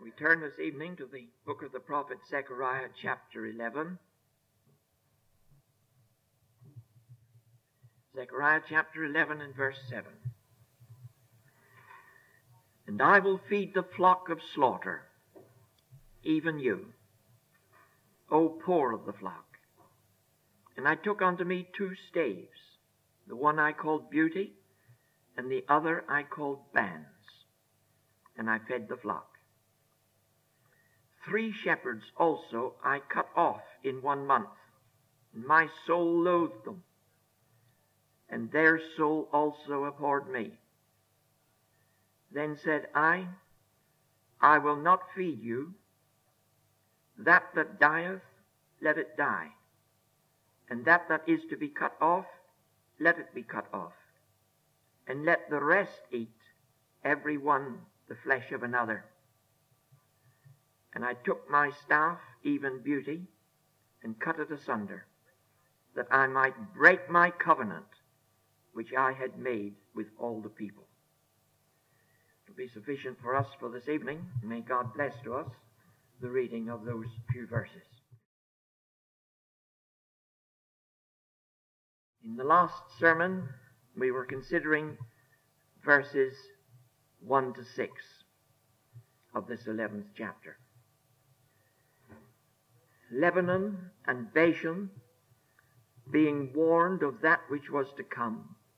We turn this evening to the book of the prophet Zechariah, chapter 11. Zechariah chapter 11 and verse 7. And I will feed the flock of slaughter, even you, O poor of the flock. And I took unto me 2 staves, the one I called Beauty, and the other I called Bands, and I fed the flock. 3 shepherds also I cut off in 1 month, and my soul loathed them, and their soul also abhorred me. Then said I will not feed you. That dieth, let it die, and that is to be cut off, let it be cut off, and let the rest eat, every one the flesh of another. And I took my staff, even Beauty, and cut it asunder, that I might break my covenant, which I had made with all the people. It will be sufficient for us for this evening. May God bless to us the reading of those few verses. In the last sermon, we were considering verses 1 to 6 of this 11th chapter. Lebanon and Bashan, being warned of that which was to come,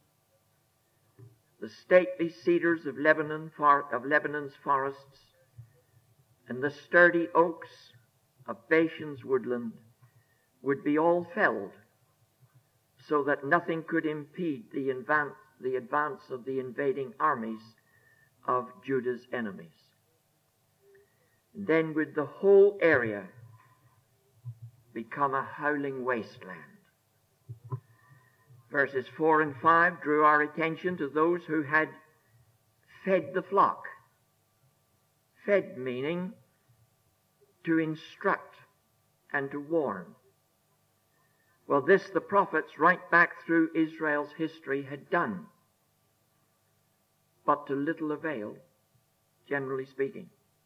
the stately cedars of Lebanon's forests, and the sturdy oaks of Bashan's woodland would be all felled, so that nothing could impede the advance of the invading armies of Judah's enemies. And then would the whole area become a howling wasteland. Verses 4 and 5 drew our attention to those who had fed the flock. Fed meaning to instruct and to warn. Well, this the prophets right back through Israel's history had done, but to little avail, generally speaking.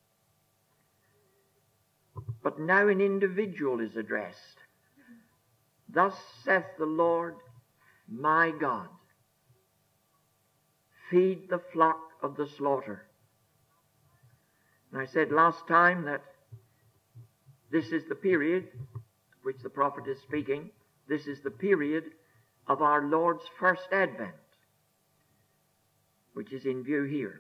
But now an individual is addressed. Thus saith the Lord my God, feed the flock of the slaughter. And I said last time that this is the period which the prophet is speaking. This is the period of our Lord's first advent, which is in view here.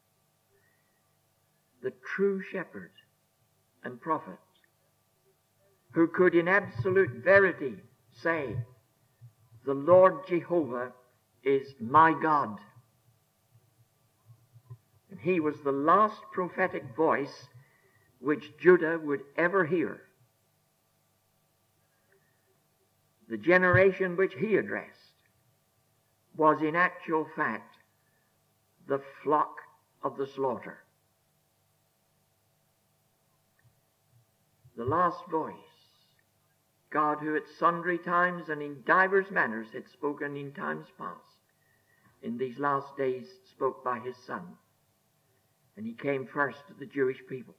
The true shepherd and prophet, who could in absolute verity say, the Lord Jehovah is my God. And he was the last prophetic voice which Judah would ever hear. The generation which he addressed was in actual fact the flock of the slaughter. The last voice, God who at sundry times and in divers manners had spoken in times past, in these last days spoke by his Son. And he came first to the Jewish people.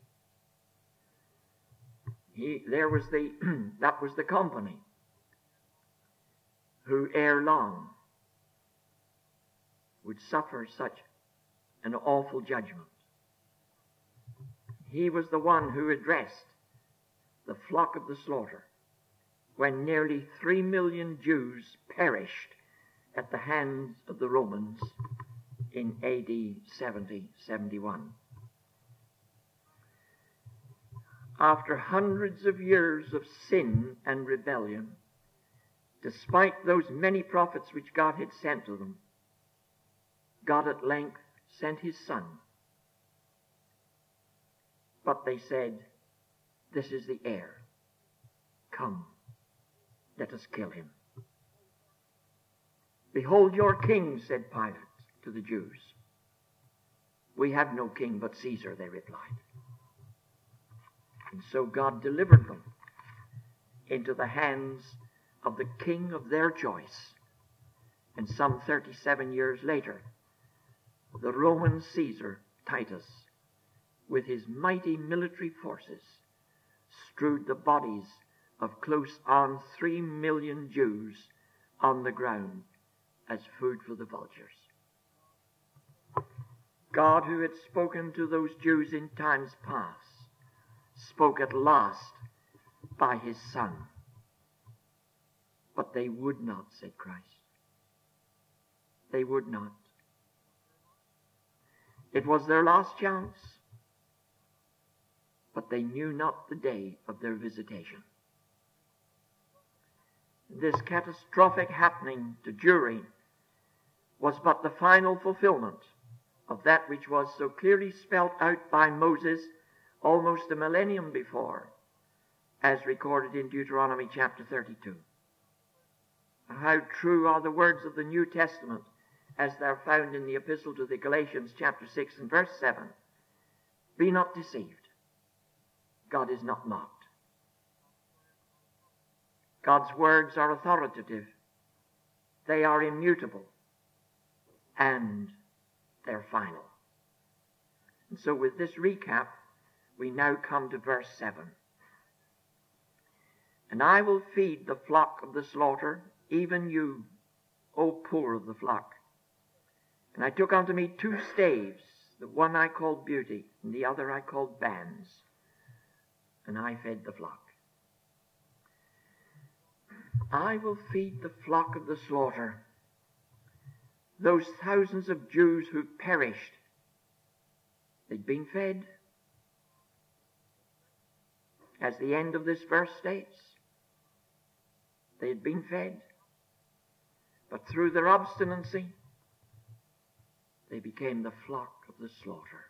That was the company who ere long would suffer such an awful judgment. He was the one who addressed the flock of the slaughter when nearly 3 million Jews perished at the hands of the Romans in AD 70-71. After hundreds of years of sin and rebellion, despite those many prophets which God had sent to them, God at length sent his Son. But they said, this is the heir. Come, let us kill him. Behold your king, said Pilate to the Jews. We have no king but Caesar, they replied. And so God delivered them into the hands of the king of their choice. And some 37 years later, the Roman Caesar, Titus, with his mighty military forces, strewed the bodies of close on 3 million Jews on the ground as food for the vultures. God, who had spoken to those Jews in times past, spoke at last by his Son. But they would not, said Christ. They would not. It was their last chance, but they knew not the day of their visitation. This catastrophic happening to Jewry was but the final fulfillment of that which was so clearly spelt out by Moses almost a millennium before, as recorded in Deuteronomy chapter 32. How true are the words of the New Testament as they're found in the epistle to the Galatians chapter 6 and verse 7. Be not deceived. God is not mocked. God's words are authoritative. They are immutable. And they're final. And so with this recap, we now come to verse 7. And I will feed the flock of the slaughter, even you, O poor of the flock. And I took unto me 2 staves, the one I called Beauty, and the other I called Bands. And I fed the flock. I will feed the flock of the slaughter. Those thousands of Jews who perished, they'd been fed. As the end of this verse states, they had been fed. But through their obstinacy, they became the flock of the slaughter.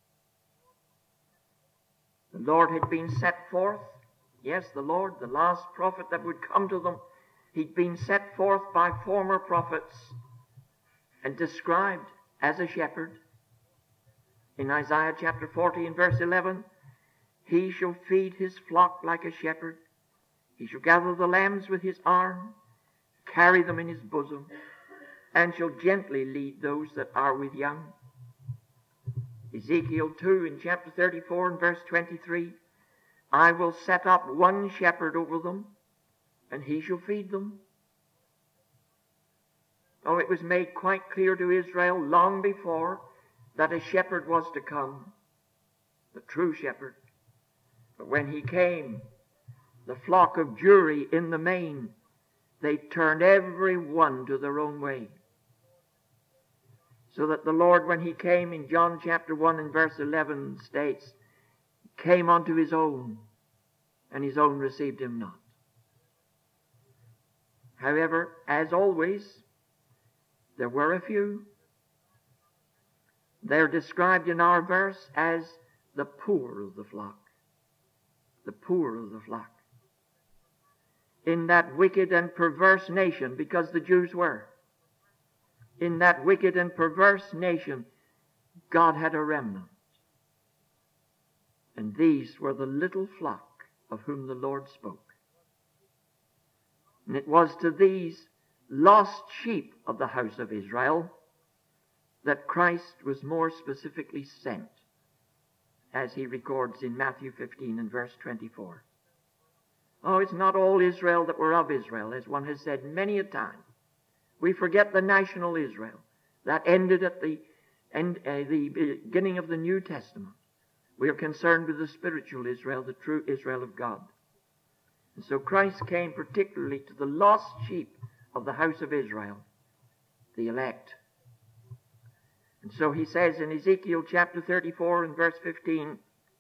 The Lord had been set forth. Yes, the Lord, the last prophet that would come to them, he'd been set forth by former prophets and described as a shepherd. In Isaiah chapter 40 and verse 11, he shall feed his flock like a shepherd. He shall gather the lambs with his arm, carry them in his bosom, and shall gently lead those that are with young. Ezekiel 2 in chapter 34 and verse 23, I will set up one shepherd over them, and he shall feed them. Oh, it was made quite clear to Israel long before that a shepherd was to come, the true shepherd. But when he came, the flock of Jewry in the main, they turned every one to their own way. So that the Lord, when he came in John chapter 1 and verse 11 states, came unto his own, and his own received him not. However, as always, there were a few. They're described in our verse as the poor of the flock. The poor of the flock. In that wicked and perverse nation, because the Jews were, in that wicked and perverse nation, God had a remnant. And these were the little flock of whom the Lord spoke. And it was to these lost sheep of the house of Israel that Christ was more specifically sent, as he records in Matthew 15 and verse 24. Oh, it's not all Israel that were of Israel, as one has said many a time. We forget the national Israel. That ended at the beginning of the New Testament. We are concerned with the spiritual Israel, the true Israel of God. And so Christ came particularly to the lost sheep of the house of Israel, the elect. And so he says in Ezekiel chapter 34 and verse 15,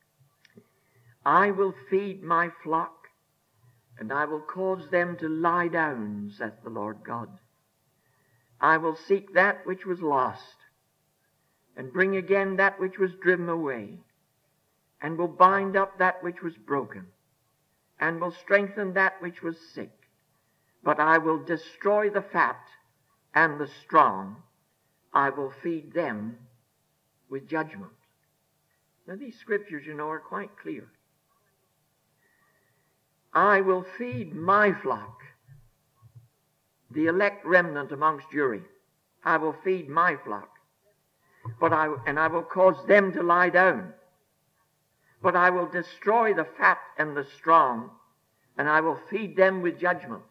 I will feed my flock, and I will cause them to lie down, saith the Lord God. I will seek that which was lost, and bring again that which was driven away, and will bind up that which was broken, and will strengthen that which was sick. But I will destroy the fat and the strong. I will feed them with judgment. Now these scriptures, are quite clear. I will feed my flock, the elect remnant amongst Jewry. I will feed my flock. I will cause them to lie down. but I will destroy the fat and the strong, and I will feed them with judgment.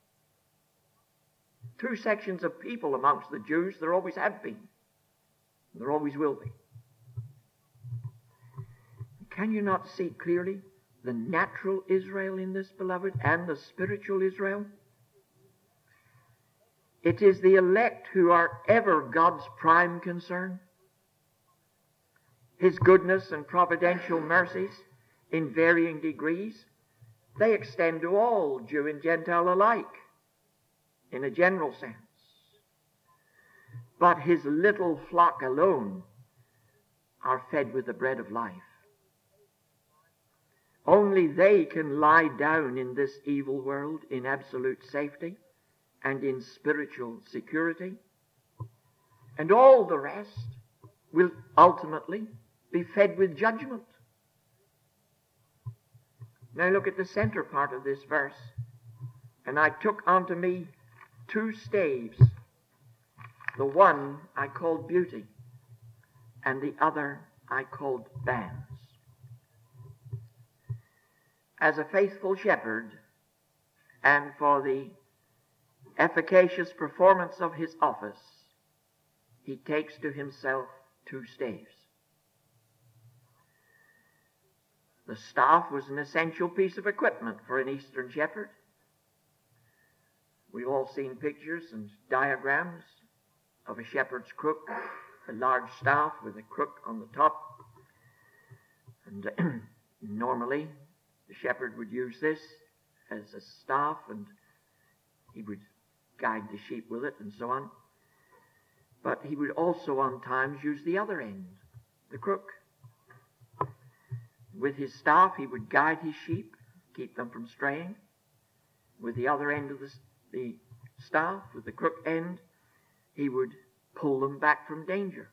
Two sections of people amongst the Jews there always have been. There always will be. Can you not see clearly the natural Israel in this, beloved, and the spiritual Israel? It is the elect who are ever God's prime concern. His goodness and providential mercies in varying degrees, they extend to all, Jew and Gentile alike, in a general sense. But his little flock alone are fed with the bread of life. Only they can lie down in this evil world in absolute safety and in spiritual security. And all the rest will ultimately be fed with judgment. Now look at the center part of this verse. And I took unto me 2 staves. The one I called beauty, and the other I called bands. As a faithful shepherd, and for the efficacious performance of his office, he takes to himself 2 staves. The staff was an essential piece of equipment for an Eastern shepherd. We've all seen pictures and diagrams of a shepherd's crook, a large staff with a crook on the top. And normally the shepherd would use this as a staff, and he would guide the sheep with it and so on. But he would also on times use the other end, the crook. With his staff he would guide his sheep, keep them from straying. With the other end of the staff, with the crook end, he would pull them back from danger,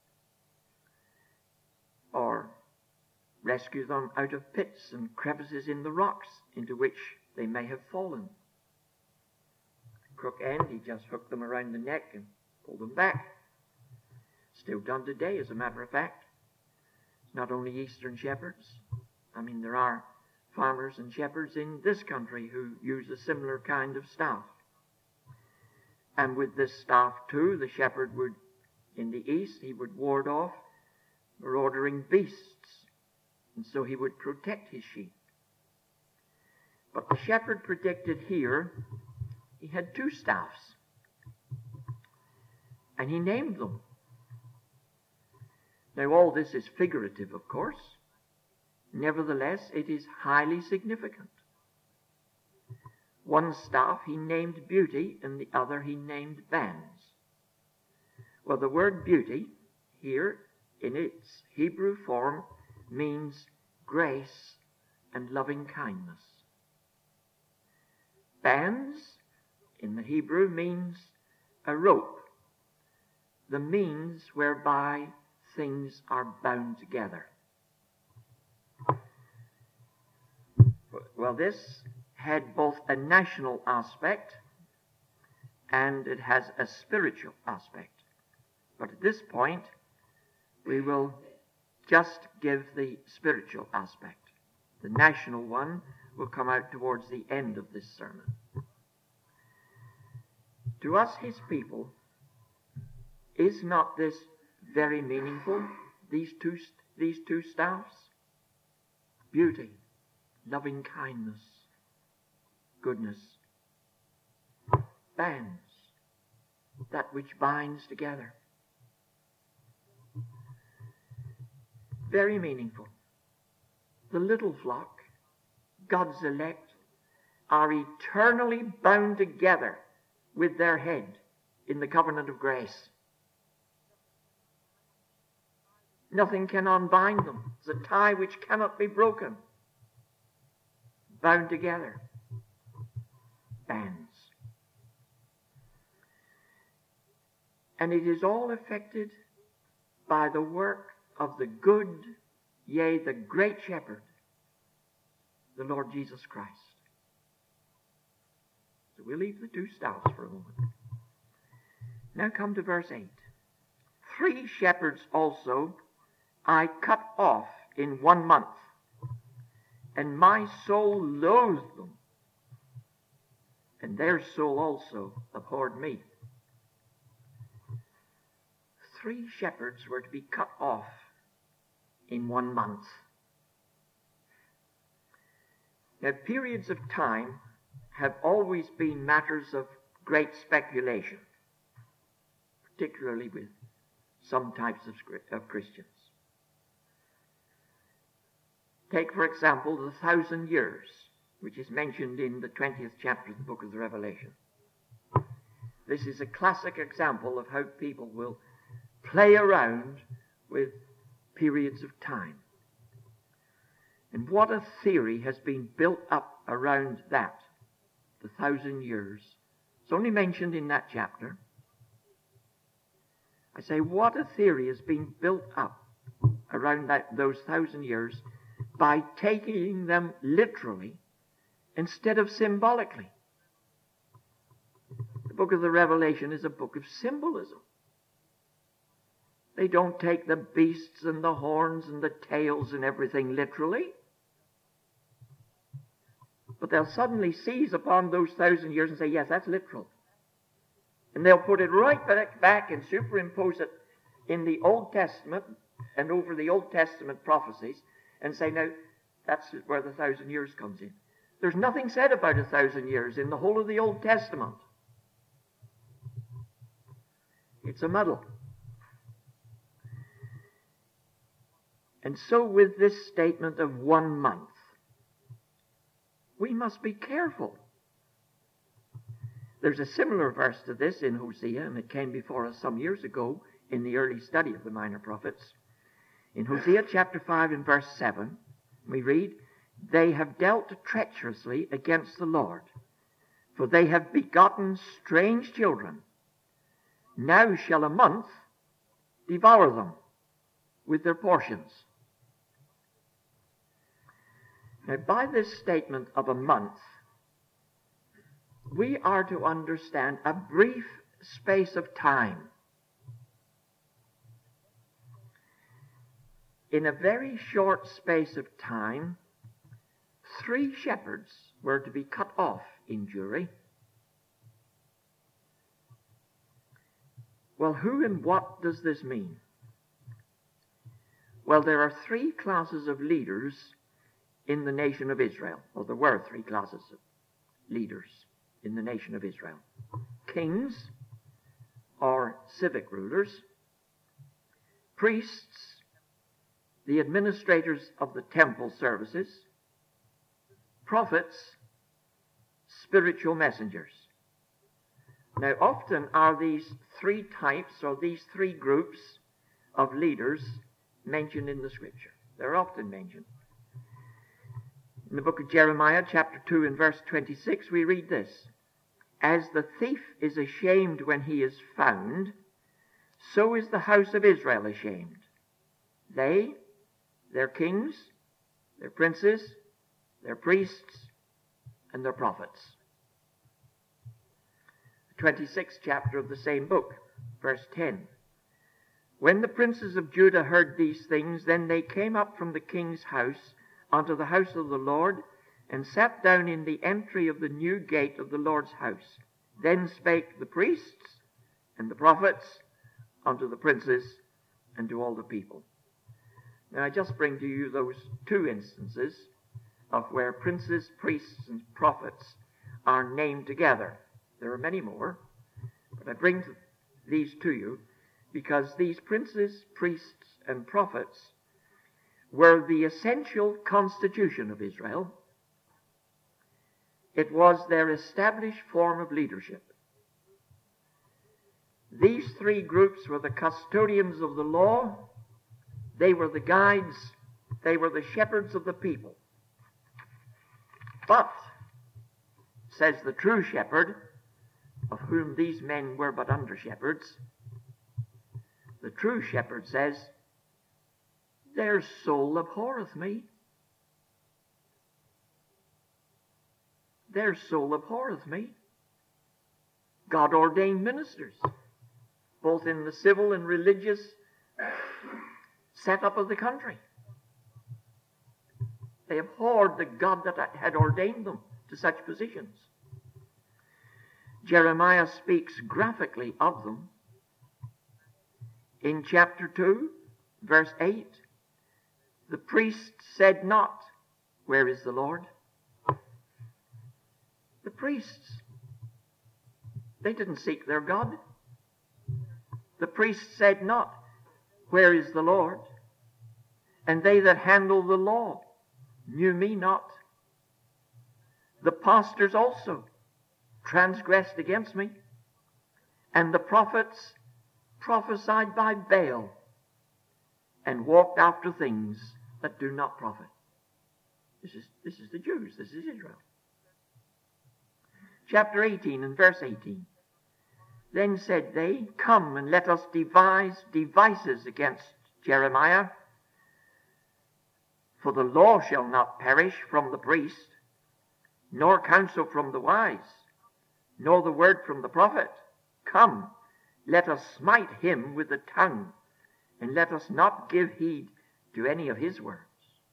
or rescue them out of pits and crevices in the rocks into which they may have fallen. Crook end, he just hooked them around the neck and pulled them back. Still done today, as a matter of fact. Not only Eastern shepherds. I mean, there are farmers and shepherds in this country who use a similar kind of staff. And with this staff too, the shepherd would, in the east, he would ward off marauding beasts. And so he would protect his sheep. But the shepherd predicted here, he had 2 staffs. And he named them. Now all this is figurative, of course. Nevertheless, it is highly significant. One staff he named beauty, and the other he named bands. Well, the word beauty here in its Hebrew form means grace and loving kindness. Bands in the Hebrew means a rope, the means whereby things are bound together. Well, this had both a national aspect and it has a spiritual aspect. But at this point, we will just give the spiritual aspect. The national one will come out towards the end of this sermon. To us, his people, is not this very meaningful, these two staffs? Beauty, loving kindness, goodness. Bands, that which binds together. Very meaningful. The little flock, God's elect, are eternally bound together with their head in the covenant of grace. Nothing can unbind them. It's a tie which cannot be broken. Bound together. Bands. And it is all effected by the work of the good, yea, the great shepherd, the Lord Jesus Christ. So we'll leave the 2 staffs for a moment. Now come to verse 8. 3 shepherds also I cut off in 1 month. and my soul loathed them, and their soul also abhorred me. 3 shepherds were to be cut off in 1 month. Now, periods of time have always been matters of great speculation, particularly with some types of Christians. Take, for example, the 1,000 years, which is mentioned in the 20th chapter of the book of the Revelation. This is a classic example of how people will play around with periods of time. And what a theory has been built up around that, the 1,000 years. It's only mentioned in that chapter. I say, what a theory has been built up around those 1,000 years by taking them literally instead of symbolically. The book of the Revelation is a book of symbolism. They don't take the beasts and the horns and the tails and everything literally. But they'll suddenly seize upon those 1,000 years and say, yes, that's literal. And they'll put it right back and superimpose it in the Old Testament and over the Old Testament prophecies and say, now, that's where the 1,000 years comes in. There's nothing said about 1,000 years in the whole of the Old Testament. It's a muddle. And so with this statement of 1 month, we must be careful. There's a similar verse to this in Hosea, and it came before us some years ago in the early study of the minor prophets. In Hosea chapter 5 and verse 7, we read, "They have dealt treacherously against the Lord, for they have begotten strange children. Now shall a month devour them with their portions." Now, by this statement of a month, we are to understand a brief space of time. In a very short space of time, 3 shepherds were to be cut off in Jewry. Well, who and what does this mean? Well, there are 3 classes of leaders in the nation of Israel. Well, there were 3 classes of leaders in the nation of Israel. Kings, or civic rulers, priests, the administrators of the temple services, prophets, spiritual messengers. Now, often are these 3 types or these 3 groups of leaders mentioned in the Scripture. They're often mentioned. In the book of Jeremiah, chapter 2 and verse 26, we read this: "As the thief is ashamed when he is found, so is the house of Israel ashamed. They, their kings, their princes, their priests, and their prophets." The 26th chapter of the same book, verse 10. "When the princes of Judah heard these things, then they came up from the king's house unto the house of the Lord, and sat down in the entry of the new gate of the Lord's house. Then spake the priests and the prophets unto the princes and to all the people." Now I just bring to you those 2 instances of where princes, priests, and prophets are named together. There are many more, but I bring these to you because these princes, priests, and prophets were the essential constitution of Israel. It was their established form of leadership. These 3 groups were the custodians of the law. They were the guides. They were the shepherds of the people. But, says the true shepherd, of whom these men were but under shepherds, the true shepherd says, "Their soul abhorreth me." Their soul abhorreth me. God-ordained ministers, both in the civil and religious setup of the country. They abhorred the God that had ordained them to such positions. Jeremiah speaks graphically of them. In chapter 2, verse 8, the priest said not, "Where is the Lord?" The priests, they didn't seek their God. The priests said not, "Where is the Lord?" And they that handle the law knew me not. The pastors also transgressed against me, and the prophets prophesied by Baal, and walked after things that do not profit. This is the Jews. This is Israel. Chapter 18 and verse 18. Then said they, "Come and let us devise devices against Jeremiah. For the law shall not perish from the priest, nor counsel from the wise, nor the word from the prophet. Come, let us smite him with the tongue, and let us not give heed to any of his words."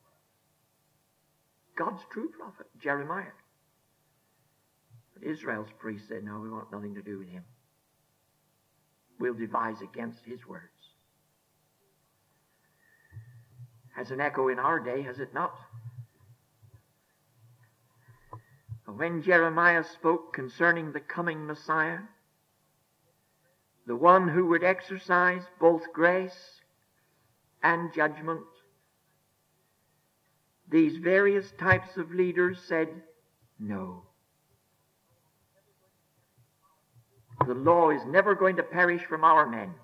God's true prophet, Jeremiah. But Israel's priest said, "No, we want nothing to do with him. We'll devise against his words." Has an echo in our day, has it not? When Jeremiah spoke concerning the coming Messiah, the one who would exercise both grace and judgment, these various types of leaders said, "No. The law is never going to perish from our men.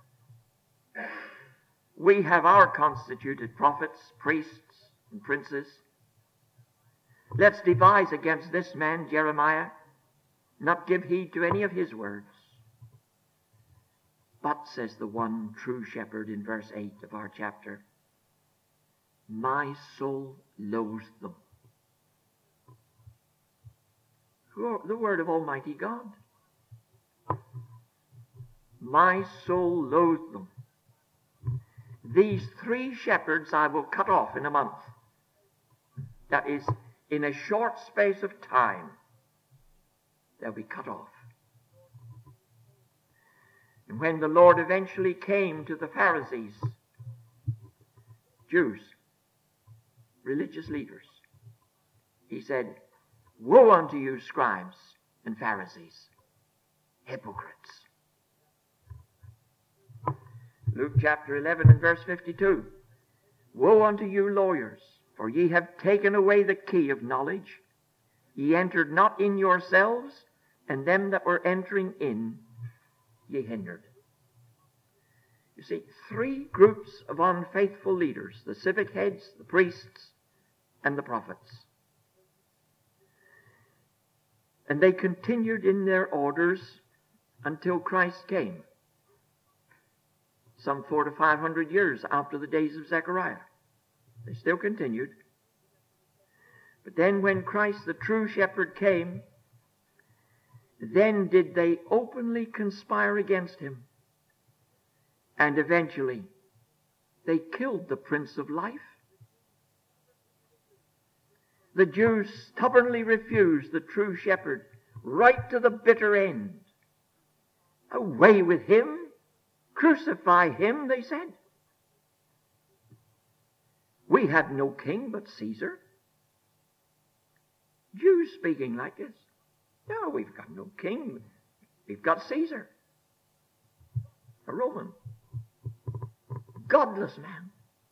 We have our constituted prophets, priests, and princes. Let's devise against this man, Jeremiah, not give heed to any of his words." But, says the one true shepherd in verse 8 of our chapter, "My soul loathed them." The word of Almighty God. My soul loathed them. These 3 shepherds I will cut off in a month. That is, in a short space of time, they'll be cut off. And when the Lord eventually came to the Pharisees, Jews, religious leaders, he said, "Woe unto you, scribes and Pharisees, hypocrites." Luke chapter 11 and verse 52. "Woe unto you, lawyers, for ye have taken away the key of knowledge. Ye entered not in yourselves, and them that were entering in ye hindered." You see, 3 groups of unfaithful leaders: the civic heads, the priests, and the prophets. And they continued in their orders until Christ came, some 400 to 500 years after the days of Zechariah. They still continued. But then when Christ, the true shepherd, came, then did they openly conspire against him. And eventually, they killed the Prince of Life. The Jews stubbornly refused the true shepherd right to the bitter end. "Away with him! Crucify him," they said. "We have no king but Caesar." Jews speaking like this. "No, we've got no king. We've got Caesar, a Roman, godless man."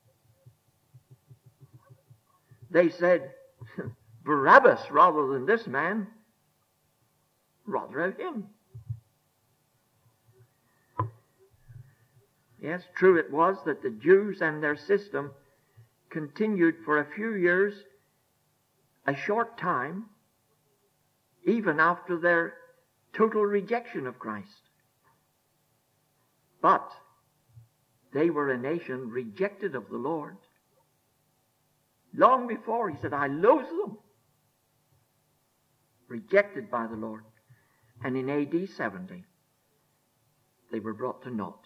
They said, "Barabbas rather than this man. Rather have him." Yes, true it was that the Jews and their system continued for a few years, a short time, even after their total rejection of Christ. But they were a nation rejected of the Lord. Long before, he said, "I loathe them." Rejected by the Lord. And in AD 70, they were brought to naught.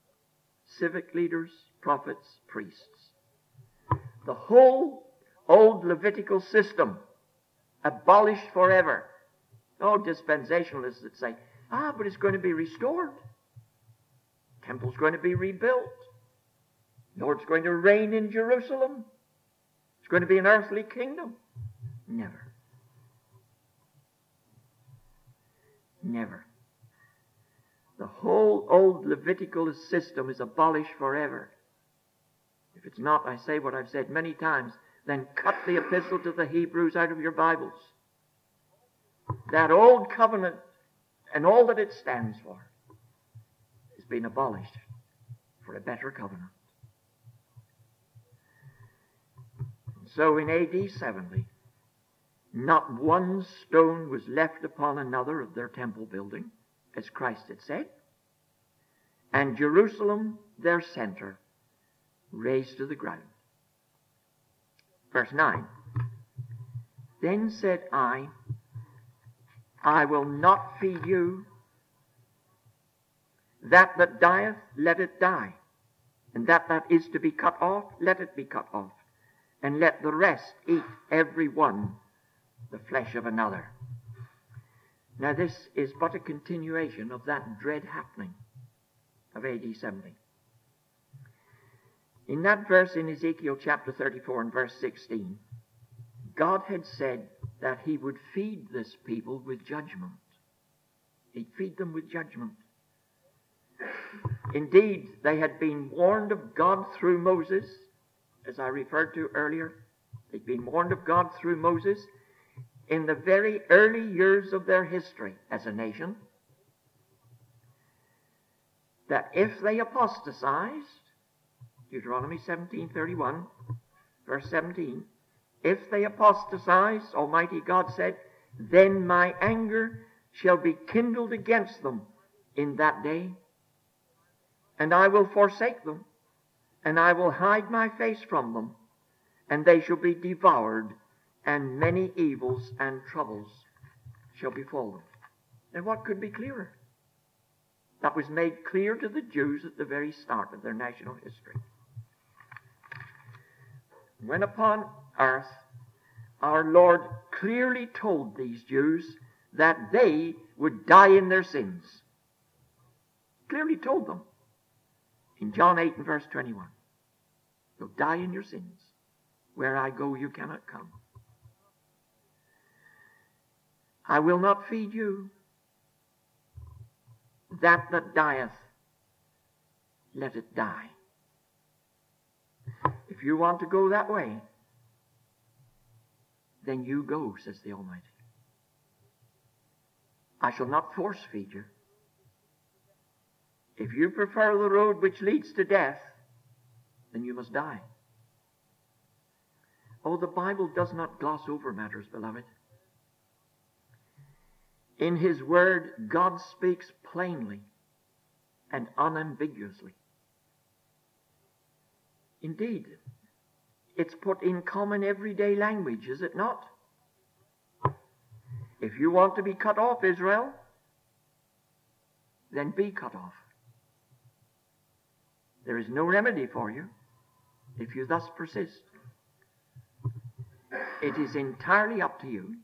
Civic leaders, prophets, priests. The whole Old old Levitical system abolished forever. Oh, dispensationalists that say, but it's going to be restored. Temple's going to be rebuilt. Lord's going to reign in Jerusalem. It's going to be an earthly kingdom. Never. Never. The whole old Levitical system is abolished forever. If it's not, I say what I've said many times, then cut the epistle to the Hebrews out of your Bibles. That old covenant and all that it stands for has been abolished for a better covenant. So in AD 70, not one stone was left upon another of their temple building, as Christ had said, and Jerusalem, their center, razed to the ground. Verse 9, then said I will not feed you. That dieth, let it die. And that is to be cut off, let it be cut off. And let the rest eat every one the flesh of another. Now this is but a continuation of that dread happening of AD 70. In that verse in Ezekiel chapter 34 and verse 16, God had said that he would feed this people with judgment. He'd feed them with judgment. Indeed, they had been warned of God through Moses, as I referred to earlier. They'd been warned of God through Moses in the very early years of their history as a nation, that if they apostatized, Deuteronomy 17:31, verse 17, if they apostatize, Almighty God said, then my anger shall be kindled against them in that day, and I will forsake them, and I will hide my face from them, and they shall be devoured, and many evils and troubles shall befall them. And what could be clearer? That was made clear to the Jews at the very start of their national history. When upon earth, our Lord clearly told these Jews that they would die in their sins. Clearly told them in John 8 and verse 21. You'll die in your sins. Where I go, you cannot come. I will not feed you. That dieth, let it die. If you want to go that way, then you go, says the Almighty. I shall not force feed you. If you prefer the road which leads to death, then you must die. Oh, the Bible does not gloss over matters, beloved. In His Word, God speaks plainly and unambiguously. Indeed, it's put in common everyday language, is it not? If you want to be cut off, Israel, then be cut off. There is no remedy for you if you thus persist. It is entirely up to you.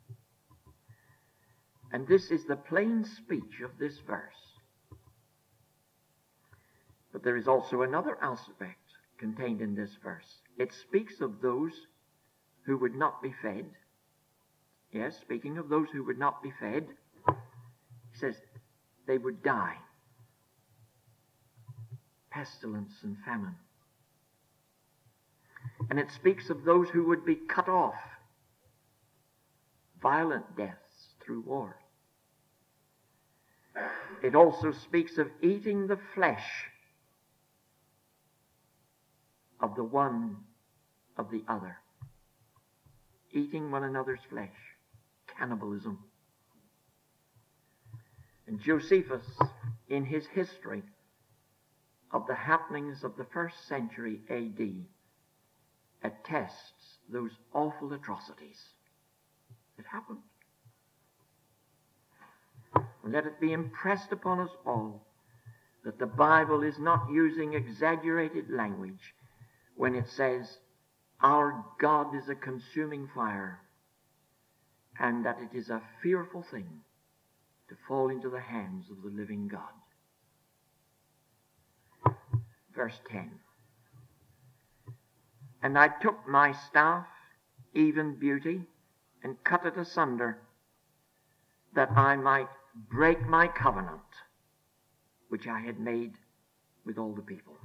And this is the plain speech of this verse. But there is also another aspect contained in this verse. It speaks of those who would not be fed. Yes, speaking of those who would not be fed, he says they would die. Pestilence and famine. And it speaks of those who would be cut off. Violent deaths through war. It also speaks of eating the flesh of the one of the other. Eating one another's flesh. Cannibalism. And Josephus, in his history of the happenings of the 1st century A.D., attests those awful atrocities that happened. Let it be impressed upon us all that the Bible is not using exaggerated language when it says, our God is a consuming fire, and that it is a fearful thing to fall into the hands of the living God. Verse 10. And I took my staff, even beauty, and cut it asunder, that I might break my covenant, which I had made with all the people.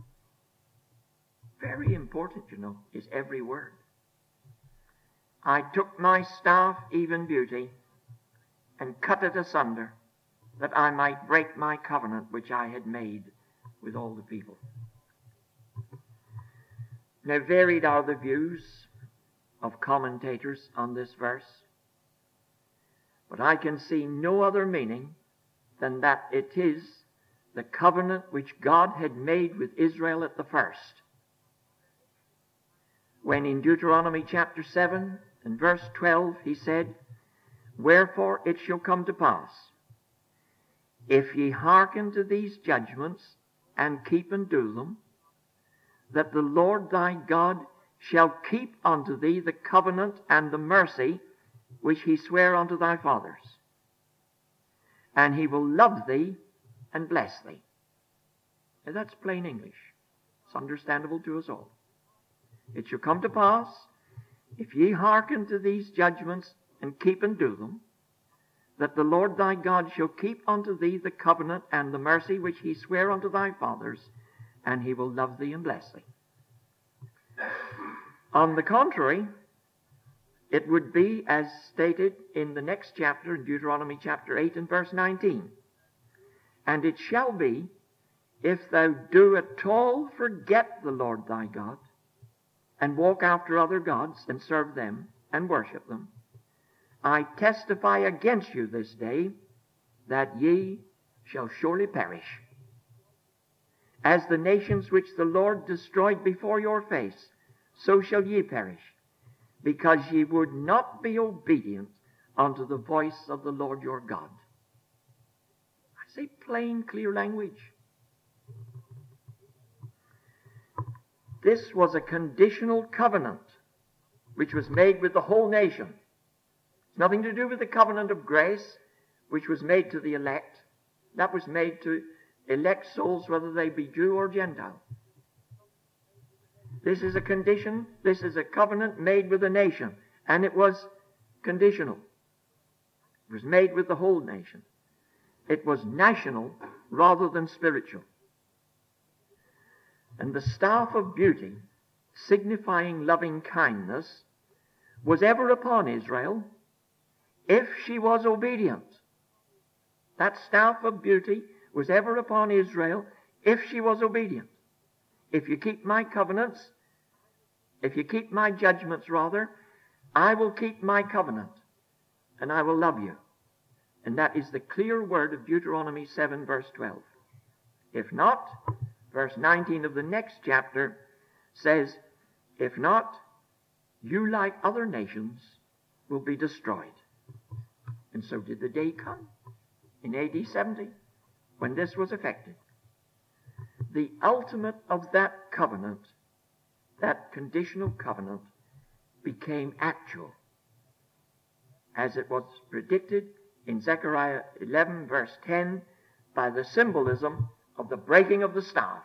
Very important, is every word. I took my staff, even beauty, and cut it asunder, that I might break my covenant which I had made with all the people. Now, varied are the views of commentators on this verse, but I can see no other meaning than that it is the covenant which God had made with Israel at the first, when in Deuteronomy chapter 7 and verse 12 he said, Wherefore it shall come to pass, if ye hearken to these judgments and keep and do them, that the Lord thy God shall keep unto thee the covenant and the mercy which he sware unto thy fathers, and he will love thee and bless thee. Now that's plain English. It's understandable to us all. It shall come to pass, if ye hearken to these judgments and keep and do them, that the Lord thy God shall keep unto thee the covenant and the mercy which he sware unto thy fathers, and he will love thee and bless thee. On the contrary, it would be as stated in the next chapter, in Deuteronomy chapter 8 and verse 19. And it shall be, if thou do at all forget the Lord thy God, and walk after other gods, and serve them, and worship them, I testify against you this day, that ye shall surely perish, as the nations which the Lord destroyed before your face, so shall ye perish, because ye would not be obedient unto the voice of the Lord your God. I say plain, clear language. This was a conditional covenant which was made with the whole nation. It's nothing to do with the covenant of grace which was made to the elect. That was made to elect souls whether they be Jew or Gentile. This is a condition, this is a covenant made with the nation, and it was conditional. It was made with the whole nation. It was national rather than spiritual. And the staff of beauty, signifying loving kindness, was ever upon Israel if she was obedient. That staff of beauty was ever upon Israel if she was obedient. If you keep my covenants, if you keep my judgments rather, I will keep my covenant and I will love you. And that is the clear word of Deuteronomy 7 verse 12. If not, verse 19 of the next chapter says, if not, you like other nations will be destroyed. And so did the day come in AD 70 when this was effected. The ultimate of that covenant, that conditional covenant, became actual, as it was predicted in Zechariah 11 verse 10 by the symbolism of the breaking of the staff.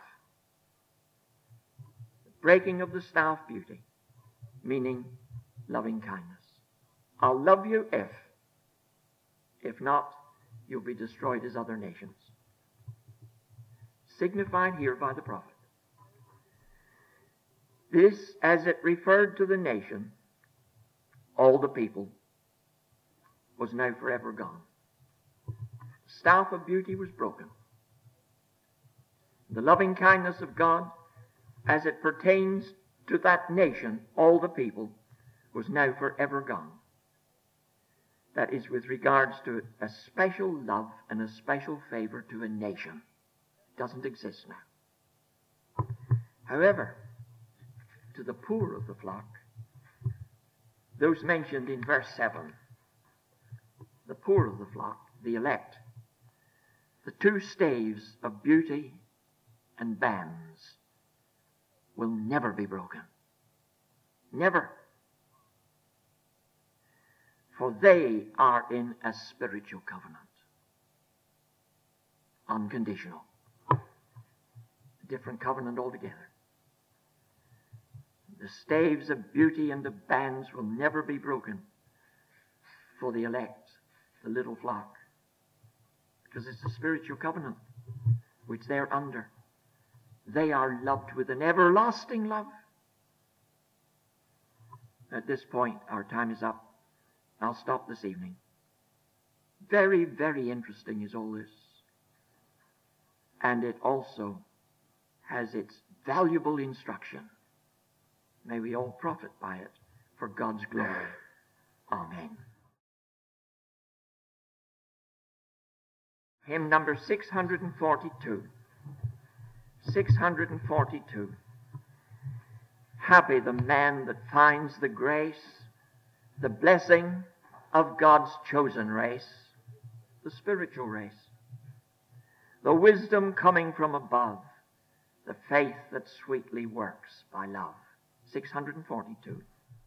The breaking of the staff beauty, meaning loving kindness. I'll love you if not, you'll be destroyed as other nations. Signified here by the prophet. This, as it referred to the nation, all the people, was now forever gone. The staff of beauty was broken. The loving kindness of God, as it pertains to that nation, all the people, was now forever gone. That is with regards to a special love and a special favor to a nation. It doesn't exist now. However, to the poor of the flock, those mentioned in verse 7, the poor of the flock, the elect, the two staves of beauty and bands will never be broken. Never. For they are in a spiritual covenant. Unconditional. A different covenant altogether. The staves of beauty and the bands will never be broken for the elect, the little flock. Because it's a spiritual covenant which they're under. They are loved with an everlasting love. At this point, our time is up. I'll stop this evening. Very, very interesting is all this. And it also has its valuable instruction. May we all profit by it for God's glory. Amen. Hymn number 642. 642. Happy the man that finds the grace, the blessing of God's chosen race, the spiritual race, the wisdom coming from above, the faith that sweetly works by love. 642.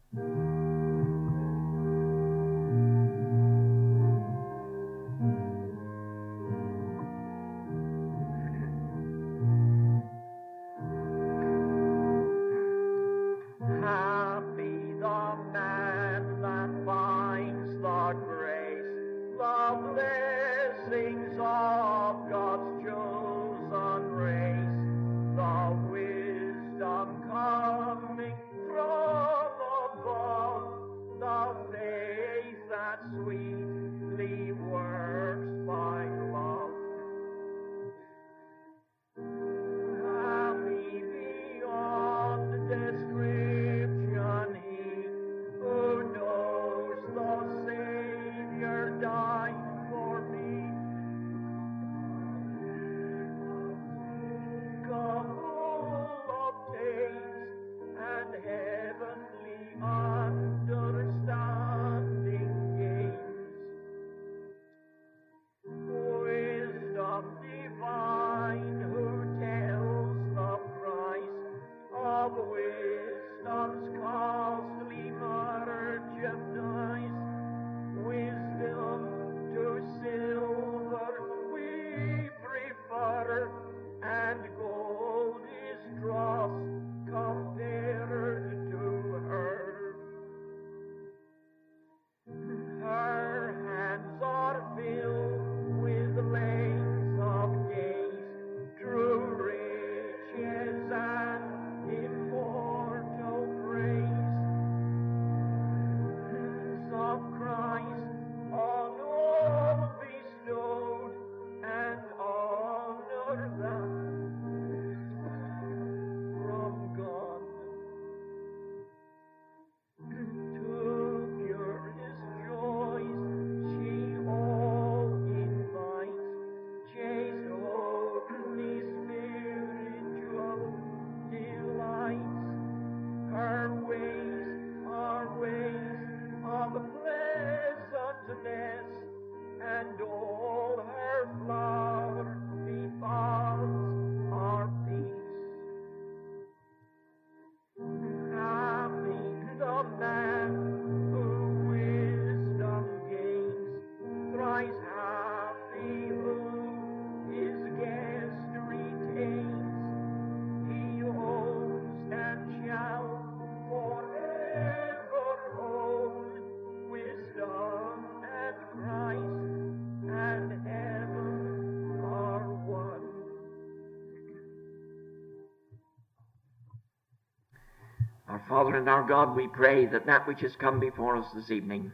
Father and our God, we pray that that which has come before us this evening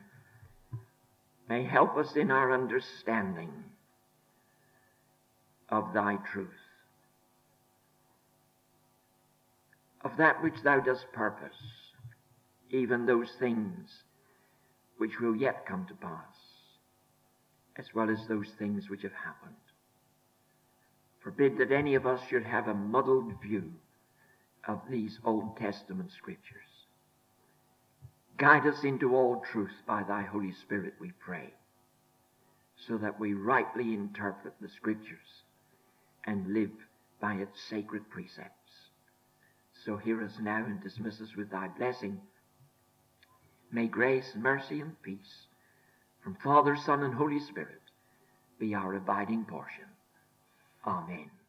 may help us in our understanding of thy truth, of that which thou dost purpose, even those things which will yet come to pass, as well as those things which have happened. Forbid that any of us should have a muddled view of these Old Testament scriptures. Guide us into all truth by thy Holy Spirit, we pray, so that we rightly interpret the scriptures and live by its sacred precepts. So hear us now and dismiss us with thy blessing, May grace, mercy, and peace from Father, Son, and Holy Spirit be our abiding portion. Amen.